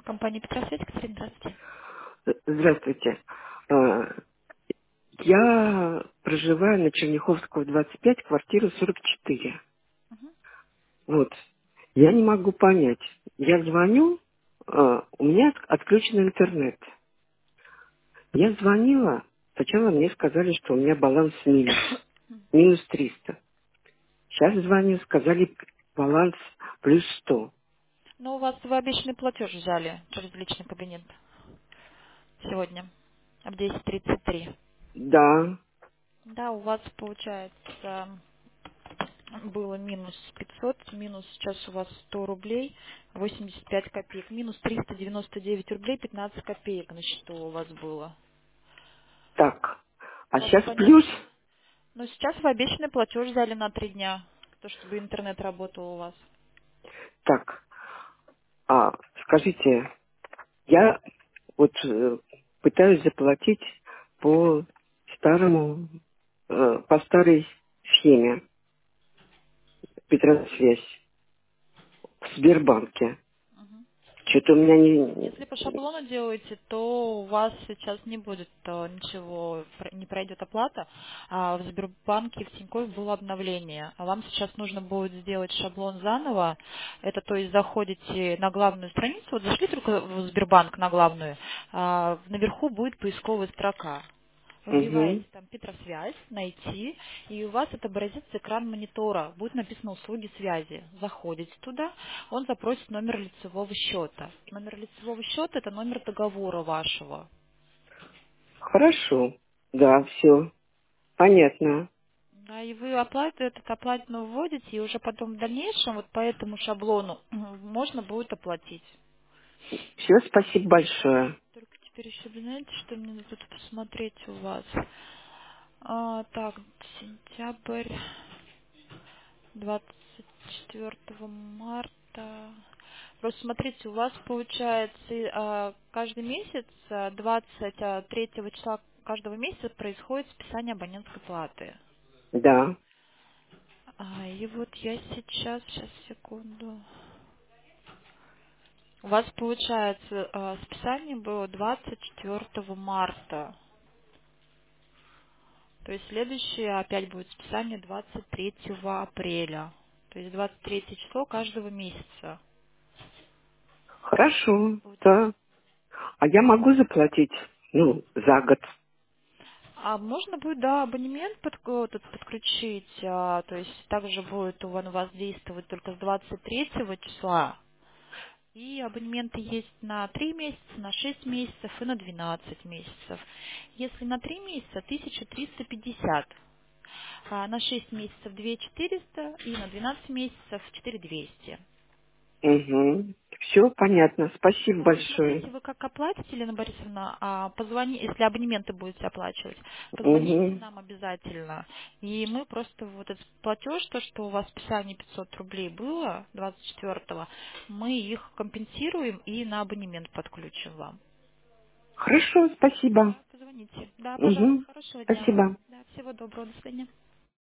Компания Петросвет, Екатерина, здравствуйте. Здравствуйте. Э, Я проживаю на Черняховского, 25, квартира 44. Вот. Я не могу понять. Я звоню, у меня отключен интернет. Я звонила, сначала мне сказали, что у меня баланс минус 300. Сейчас звоню, сказали баланс плюс 100. Ну, у вас вы обещанный платеж взяли через личный кабинет сегодня в 10:33. Да, Да, у вас получается было минус 500, минус сейчас у вас 100 рублей 85 копеек, минус 399 рублей 15 копеек на счету у вас было. так. У А вас сейчас плюс? понятно? Но сейчас вы обещанный платеж взяли на 3 дня, то чтобы интернет работал у вас. Так, скажите, я вот пытаюсь заплатить по по старой схеме Петросвязь в Сбербанке. Что-то у меня не... Если по шаблону делаете, то у вас сейчас не будет ничего, не пройдет оплата. А в Сбербанке, в Тинькове было обновление. А вам сейчас нужно будет сделать шаблон заново. Это то есть заходите на главную страницу, вот зашли только в Сбербанк на главную, наверху будет поисковая строка. Вбиваете Угу. там Петросвязь, найти, и у вас отобразится экран монитора. Будет написано услуги связи. Заходите туда, он запросит номер лицевого счета. Номер лицевого счета– это номер договора вашего. Хорошо. Да, все. Понятно. Да, и вы оплату, этот оплату вводите, и уже потом в дальнейшем вот по этому шаблону можно будет оплатить. Все, спасибо большое. Только теперь еще, вы знаете, что мне надо тут посмотреть у вас? Так, сентябрь. 24 марта. Просто смотрите, у вас получается каждый месяц, 23 числа каждого месяца происходит списание абонентской платы. Да. И вот я сейчас, секунду. У вас получается списание было 24 марта. То есть следующее опять будет списание 23 апреля. То есть 23 число каждого месяца. Хорошо. Вот. Да. А я могу заплатить, за год? А можно будет, да, абонемент этот подключить, то есть также будет он у вас действовать только с 23 числа. И абонементы есть на 3 месяца, на 6 месяцев и на 12 месяцев. Если на 3 месяца 1350, а на 6 месяцев 2400 и на 12 месяцев 4200. Угу. Все понятно. Спасибо Смотрите, большое. вы как оплатите, Елена Борисовна, если абонементы будете оплачивать, позвоните Угу. нам обязательно. И мы просто вот этот платеж, то, что у вас в списании 500 рублей было 24-го, мы их компенсируем и на абонемент подключим вам. Хорошо, спасибо. Да, позвоните. Да, пожалуйста, Угу. хорошего дня вам. Спасибо. Да, всего доброго, до свидания.